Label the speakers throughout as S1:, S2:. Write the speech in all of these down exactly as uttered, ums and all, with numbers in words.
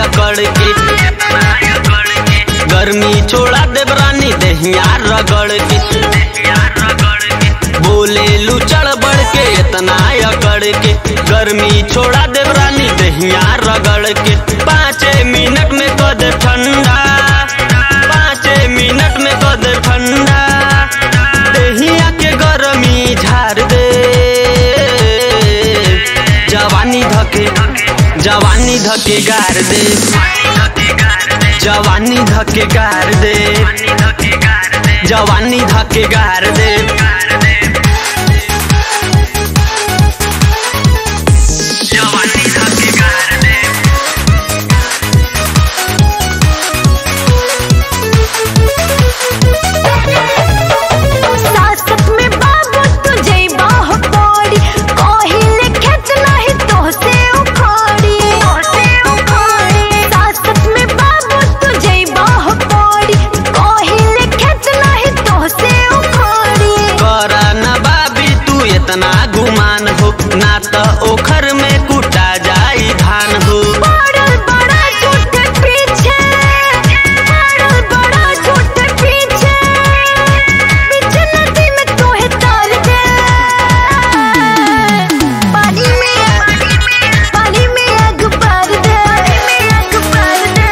S1: अकड़ के गर्मी छोड़ा देव रानी दहिया रगड़ के बोले लू चढ़ बढ़ के इतना अकड़ के गर्मी छोड़ा देव रानी दहिया रगड़ के पाँचे मिनट में कद ठंडा पाँचे मिनट में कद ठंडा दहिया के गर्मी झाड़ दे जवानी धके जवानी धके गार दे जवानी धके गार दे जवानी धके गार दे इतना गुमान हो ना तो ओखर में कुटा जाई धान हो
S2: बड़ा बड़ा झूठ पीछे बड़ा बड़ा झूठ पीछे पीछे नदी में तोहे तार दे पानी में पानी में आग पार दे आग पार दे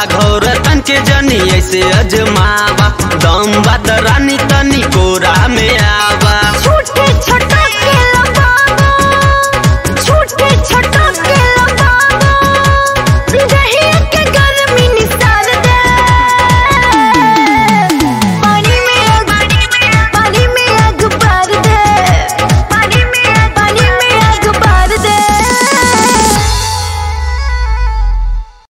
S1: ऐसे अजमावा दम बात रानी तनी कोरा में